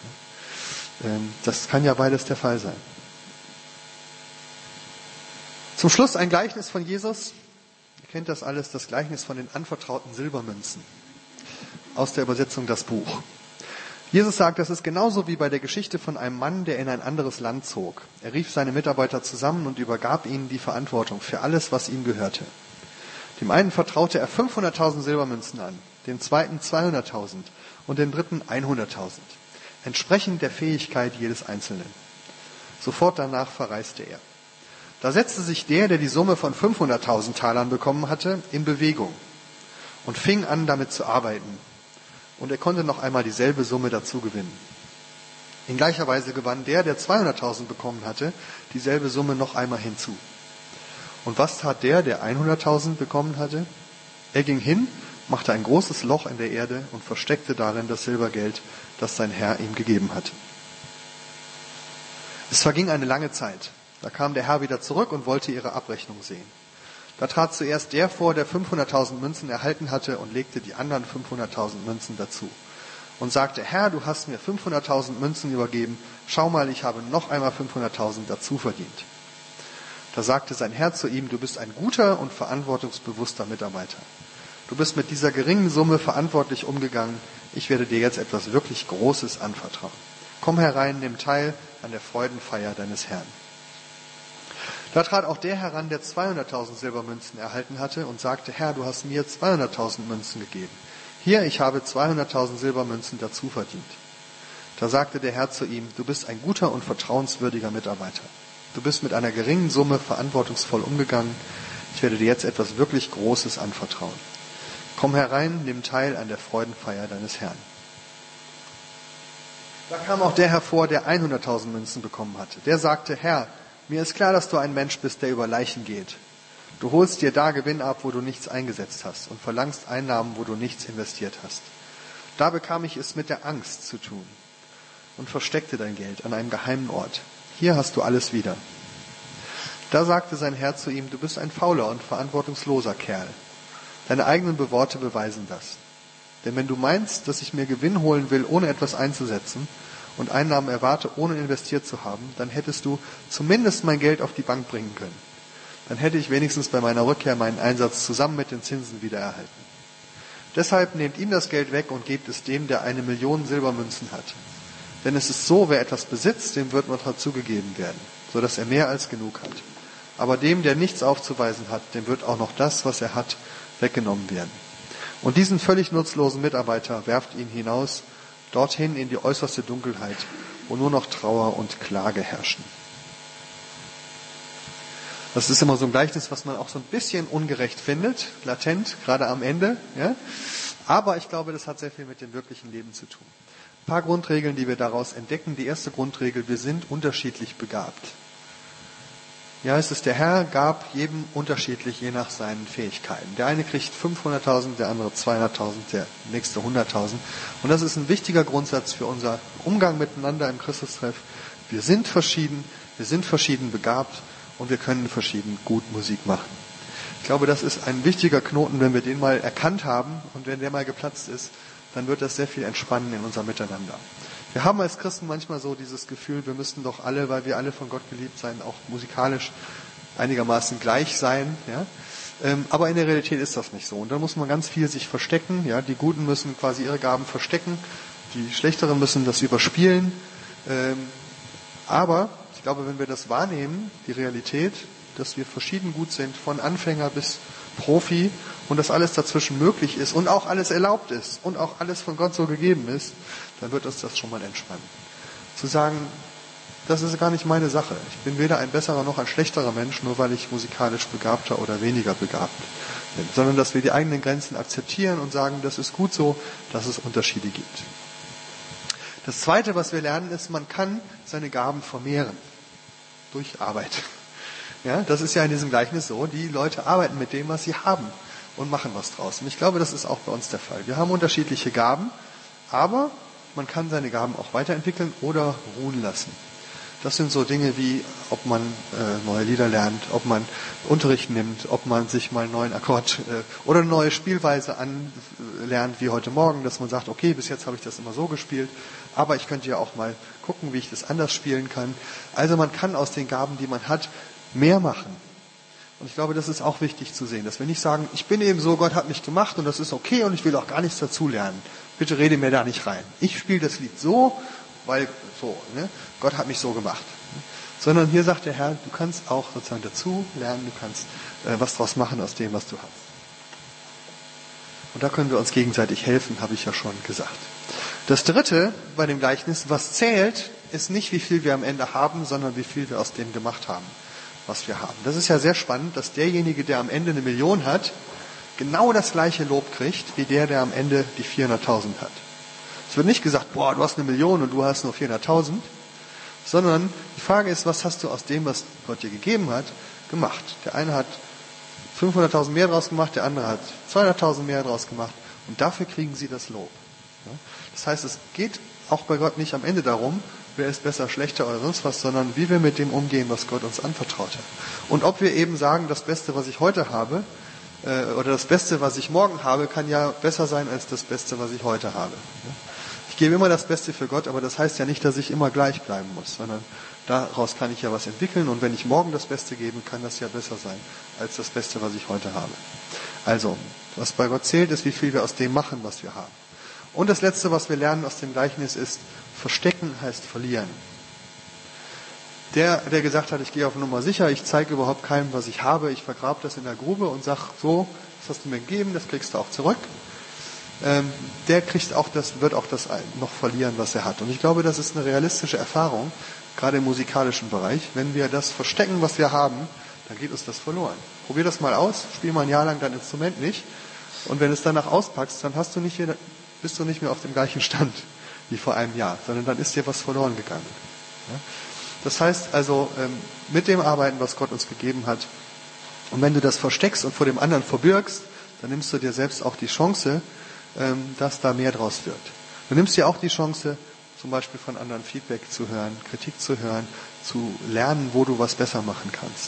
Das kann ja beides der Fall sein. Zum Schluss ein Gleichnis von Jesus. Ihr kennt das alles, das Gleichnis von den anvertrauten Silbermünzen. Aus der Übersetzung das Buch. Jesus sagt, das ist genauso wie bei der Geschichte von einem Mann, der in ein anderes Land zog. Er rief seine Mitarbeiter zusammen und übergab ihnen die Verantwortung für alles, was ihm gehörte. Dem einen vertraute er fünfhunderttausend Silbermünzen an, dem zweiten zweihunderttausend und dem dritten hunderttausend. Entsprechend der Fähigkeit jedes Einzelnen. Sofort danach verreiste er. Da setzte sich der, der die Summe von fünfhunderttausend Talern bekommen hatte, in Bewegung und fing an, damit zu arbeiten. Und er konnte noch einmal dieselbe Summe dazu gewinnen. In gleicher Weise gewann der, der zweihunderttausend bekommen hatte, dieselbe Summe noch einmal hinzu. Und was tat der, der hunderttausend bekommen hatte? Er ging hin, machte ein großes Loch in der Erde und versteckte darin das Silbergeld, das sein Herr ihm gegeben hatte. Es verging eine lange Zeit. Da kam der Herr wieder zurück und wollte ihre Abrechnung sehen. Da trat zuerst der vor, der fünfhunderttausend Münzen erhalten hatte und legte die anderen fünfhunderttausend Münzen dazu. Und sagte, Herr, du hast mir fünfhunderttausend Münzen übergeben. Schau mal, ich habe noch einmal fünfhunderttausend dazu verdient. Da sagte sein Herr zu ihm, du bist ein guter und verantwortungsbewusster Mitarbeiter. Du bist mit dieser geringen Summe verantwortlich umgegangen. Ich werde dir jetzt etwas wirklich Großes anvertrauen. Komm herein, nimm teil an der Freudenfeier deines Herrn. Da trat auch der heran, der zweihunderttausend Silbermünzen erhalten hatte und sagte, Herr, du hast mir zweihunderttausend Münzen gegeben. Hier, ich habe zweihunderttausend Silbermünzen dazu verdient. Da sagte der Herr zu ihm, du bist ein guter und vertrauenswürdiger Mitarbeiter. Du bist mit einer geringen Summe verantwortungsvoll umgegangen. Ich werde dir jetzt etwas wirklich Großes anvertrauen. Komm herein, nimm teil an der Freudenfeier deines Herrn. Da kam auch der hervor, der hunderttausend Münzen bekommen hatte. Der sagte, Herr, mir ist klar, dass du ein Mensch bist, der über Leichen geht. Du holst dir da Gewinn ab, wo du nichts eingesetzt hast und verlangst Einnahmen, wo du nichts investiert hast. Da bekam ich es mit der Angst zu tun und versteckte dein Geld an einem geheimen Ort. Hier hast du alles wieder. Da sagte sein Herr zu ihm, du bist ein fauler und verantwortungsloser Kerl. Deine eigenen Worte beweisen das. Denn wenn du meinst, dass ich mir Gewinn holen will, ohne etwas einzusetzen, und Einnahmen erwarte, ohne investiert zu haben, dann hättest du zumindest mein Geld auf die Bank bringen können. Dann hätte ich wenigstens bei meiner Rückkehr meinen Einsatz zusammen mit den Zinsen wiedererhalten. Deshalb nehmt ihm das Geld weg und gebt es dem, der eine Million Silbermünzen hat. Denn es ist so, wer etwas besitzt, dem wird noch dazugegeben werden, so dass er mehr als genug hat. Aber dem, der nichts aufzuweisen hat, dem wird auch noch das, was er hat, weggenommen werden. Und diesen völlig nutzlosen Mitarbeiter werft ihn hinaus, dorthin in die äußerste Dunkelheit, wo nur noch Trauer und Klage herrschen. Das ist immer so ein Gleichnis, was man auch so ein bisschen ungerecht findet, latent, gerade am Ende. Ja? Aber ich glaube, das hat sehr viel mit dem wirklichen Leben zu tun. Ein paar Grundregeln, die wir daraus entdecken. Die erste Grundregel, wir sind unterschiedlich begabt. Ja, es ist der Herr, gab jedem unterschiedlich, je nach seinen Fähigkeiten. Der eine kriegt fünfhunderttausend, der andere zweihunderttausend, der nächste hunderttausend. Und das ist ein wichtiger Grundsatz für unser Umgang miteinander im Christustreff. Wir sind verschieden, wir sind verschieden begabt und wir können verschieden gut Musik machen. Ich glaube, das ist ein wichtiger Knoten, wenn wir den mal erkannt haben und wenn der mal geplatzt ist, dann wird das sehr viel entspannen in unserem Miteinander. Wir haben als Christen manchmal so dieses Gefühl, wir müssten doch alle, weil wir alle von Gott geliebt sein, auch musikalisch einigermaßen gleich sein. Ja? Ähm, aber in der Realität ist das nicht so. Und da muss man ganz viel sich verstecken. Ja? Die Guten müssen quasi ihre Gaben verstecken, die Schlechteren müssen das überspielen. Ähm, aber ich glaube, wenn wir das wahrnehmen, die Realität, dass wir verschieden gut sind, von Anfänger bis Profi und dass alles dazwischen möglich ist und auch alles erlaubt ist und auch alles von Gott so gegeben ist, dann wird uns das schon mal entspannen. Zu sagen, das ist gar nicht meine Sache. Ich bin weder ein besserer noch ein schlechterer Mensch, nur weil ich musikalisch begabter oder weniger begabt bin, sondern dass wir die eigenen Grenzen akzeptieren und sagen, das ist gut so, dass es Unterschiede gibt. Das Zweite, was wir lernen, ist, man kann seine Gaben vermehren durch Arbeit. Ja, das ist ja in diesem Gleichnis so, die Leute arbeiten mit dem, was sie haben und machen was draus. Und ich glaube, das ist auch bei uns der Fall. Wir haben unterschiedliche Gaben, aber man kann seine Gaben auch weiterentwickeln oder ruhen lassen. Das sind so Dinge wie, ob man äh, neue Lieder lernt, ob man Unterricht nimmt, ob man sich mal einen neuen Akkord äh, oder eine neue Spielweise anlernt, wie heute Morgen, dass man sagt, okay, bis jetzt habe ich das immer so gespielt, aber ich könnte ja auch mal gucken, wie ich das anders spielen kann. Also man kann aus den Gaben, die man hat, mehr machen. Und ich glaube, das ist auch wichtig zu sehen, dass wir nicht sagen, ich bin eben so, Gott hat mich gemacht und das ist okay und ich will auch gar nichts dazu lernen. Bitte rede mir da nicht rein. Ich spiele das Lied so, weil so, ne? Gott hat mich so gemacht. Sondern hier sagt der Herr, du kannst auch sozusagen dazu lernen, du kannst äh, was draus machen aus dem, was du hast. Und da können wir uns gegenseitig helfen, habe ich ja schon gesagt. Das Dritte bei dem Gleichnis, was zählt, ist nicht, wie viel wir am Ende haben, sondern wie viel wir aus dem gemacht haben, was wir haben. Das ist ja sehr spannend, dass derjenige, der am Ende eine Million hat, genau das gleiche Lob kriegt, wie der, der am Ende die vierhunderttausend hat. Es wird nicht gesagt, boah, du hast eine Million und du hast nur vierhunderttausend, sondern die Frage ist, was hast du aus dem, was Gott dir gegeben hat, gemacht? Der eine hat fünfhunderttausend mehr draus gemacht, der andere hat zweihunderttausend mehr draus gemacht und dafür kriegen sie das Lob. Das heißt, es geht auch bei Gott nicht am Ende darum, wer ist besser, schlechter oder sonst was, sondern wie wir mit dem umgehen, was Gott uns anvertraut hat. Und ob wir eben sagen, das Beste, was ich heute habe, äh, oder das Beste, was ich morgen habe, kann ja besser sein als das Beste, was ich heute habe. Ich gebe immer das Beste für Gott, aber das heißt ja nicht, dass ich immer gleich bleiben muss, sondern daraus kann ich ja was entwickeln und wenn ich morgen das Beste gebe, kann das ja besser sein als das Beste, was ich heute habe. Also, was bei Gott zählt, ist, wie viel wir aus dem machen, was wir haben. Und das Letzte, was wir lernen aus dem Gleichnis, ist, verstecken heißt verlieren. Der, der gesagt hat, ich gehe auf Nummer sicher, ich zeige überhaupt keinem, was ich habe, ich vergrabe das in der Grube und sage, so, das hast du mir gegeben, das kriegst du auch zurück. Ähm, der kriegt auch das, wird auch das noch verlieren, was er hat. Und ich glaube, das ist eine realistische Erfahrung, gerade im musikalischen Bereich. Wenn wir das verstecken, was wir haben, dann geht uns das verloren. Probier das mal aus, spiel mal ein Jahr lang dein Instrument nicht und wenn du es danach auspackst, dann hast du nicht hier, bist du nicht mehr auf dem gleichen Stand wie vor einem Jahr, sondern dann ist dir was verloren gegangen. Ja? Das heißt also, ähm, mit dem Arbeiten, was Gott uns gegeben hat, und wenn du das versteckst und vor dem anderen verbirgst, dann nimmst du dir selbst auch die Chance, ähm, dass da mehr draus wird. Du nimmst dir auch die Chance, zum Beispiel von anderen Feedback zu hören, Kritik zu hören, zu lernen, wo du was besser machen kannst.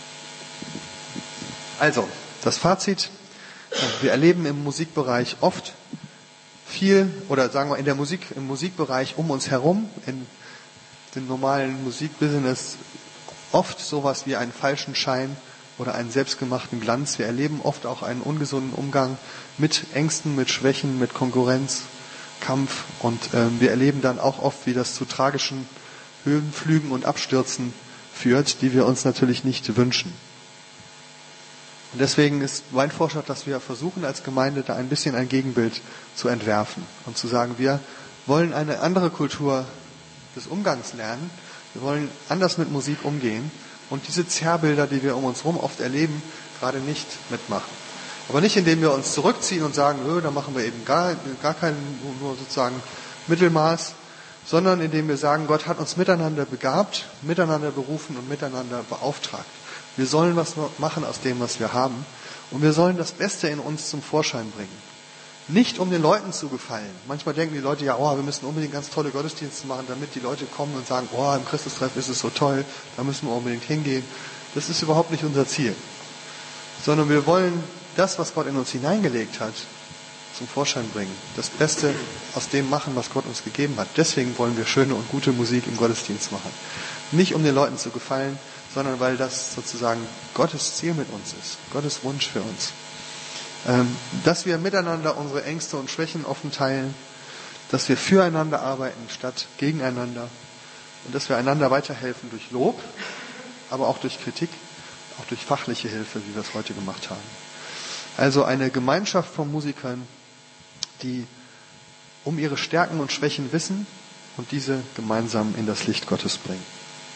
Also, das Fazit, wir erleben im Musikbereich oft viel, oder sagen wir in der Musik, im Musikbereich um uns herum, in dem normalen Musikbusiness, oft sowas wie einen falschen Schein oder einen selbstgemachten Glanz. Wir erleben oft auch einen ungesunden Umgang mit Ängsten, mit Schwächen, mit Konkurrenz, Kampf und äh, wir erleben dann auch oft, wie das zu tragischen Höhenflügen und Abstürzen führt, die wir uns natürlich nicht wünschen. Und deswegen ist mein Vorschlag, dass wir versuchen als Gemeinde da ein bisschen ein Gegenbild zu entwerfen und zu sagen, wir wollen eine andere Kultur des Umgangs lernen, wir wollen anders mit Musik umgehen und diese Zerrbilder, die wir um uns herum oft erleben, gerade nicht mitmachen. Aber nicht, indem wir uns zurückziehen und sagen, öh, da machen wir eben gar, gar kein nur sozusagen Mittelmaß, sondern indem wir sagen, Gott hat uns miteinander begabt, miteinander berufen und miteinander beauftragt. Wir sollen was machen aus dem, was wir haben. Und wir sollen das Beste in uns zum Vorschein bringen. Nicht um den Leuten zu gefallen. Manchmal denken die Leute, ja, oh, wir müssen unbedingt ganz tolle Gottesdienste machen, damit die Leute kommen und sagen, oh, im Christustreff ist es so toll, da müssen wir unbedingt hingehen. Das ist überhaupt nicht unser Ziel. sondern wir wollen das, was Gott in uns hineingelegt hat, zum Vorschein bringen. Das Beste aus dem machen, was Gott uns gegeben hat. Deswegen wollen wir schöne und gute Musik im Gottesdienst machen. Nicht um den Leuten zu gefallen, sondern weil das sozusagen Gottes Ziel mit uns ist. Gottes Wunsch für uns. Ähm, dass wir miteinander unsere Ängste und Schwächen offen teilen, dass wir füreinander arbeiten statt gegeneinander und dass wir einander weiterhelfen durch Lob, aber auch durch Kritik, auch durch fachliche Hilfe, wie wir es heute gemacht haben. Also eine Gemeinschaft von Musikern, die um ihre Stärken und Schwächen wissen und diese gemeinsam in das Licht Gottes bringen.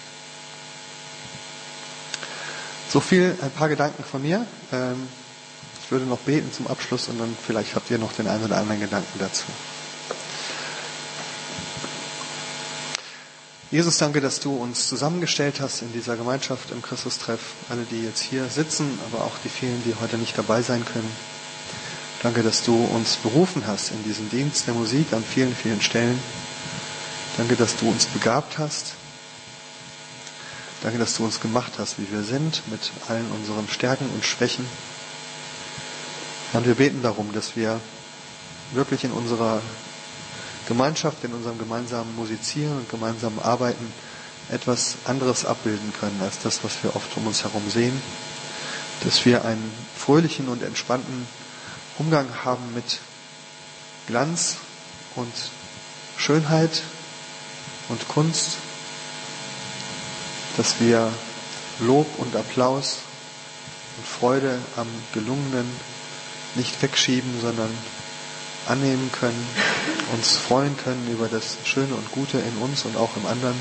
So viel, ein paar Gedanken von mir. Ich würde noch beten zum Abschluss und dann vielleicht habt ihr noch den einen oder anderen Gedanken dazu. Jesus, danke, dass du uns zusammengestellt hast in dieser Gemeinschaft im Christustreff. Alle, die jetzt hier sitzen, aber auch die vielen, die heute nicht dabei sein können. Danke, dass du uns berufen hast in diesen Dienst der Musik an vielen, vielen Stellen. Danke, dass du uns begabt hast. Danke, dass du uns gemacht hast, wie wir sind, mit allen unseren Stärken und Schwächen. Und wir beten darum, dass wir wirklich in unserer Gemeinschaft, in unserem gemeinsamen Musizieren und gemeinsamen Arbeiten etwas anderes abbilden können als das, was wir oft um uns herum sehen. Dass wir einen fröhlichen und entspannten Umgang haben mit Glanz und Schönheit und Kunst. Dass wir Lob und Applaus und Freude am Gelungenen nicht wegschieben, sondern annehmen können, uns freuen können über das Schöne und Gute in uns und auch im anderen.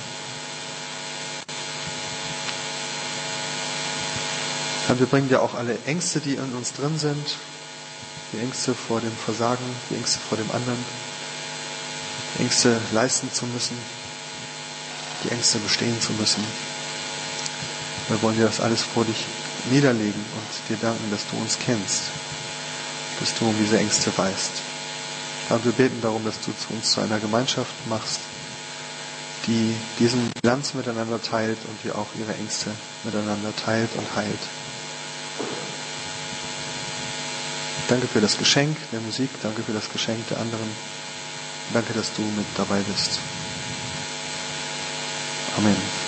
Und wir bringen dir auch alle Ängste, die in uns drin sind, die Ängste vor dem Versagen, die Ängste vor dem anderen, die Ängste leisten zu müssen, die Ängste bestehen zu müssen. Wir wollen dir das alles vor dich niederlegen und dir danken, dass du uns kennst, dass du um diese Ängste weißt. Und wir beten darum, dass du zu uns zu einer Gemeinschaft machst, die diesen Glanz miteinander teilt und die auch ihre Ängste miteinander teilt und heilt. Danke für das Geschenk der Musik, danke für das Geschenk der anderen. Danke, dass du mit dabei bist. Amen.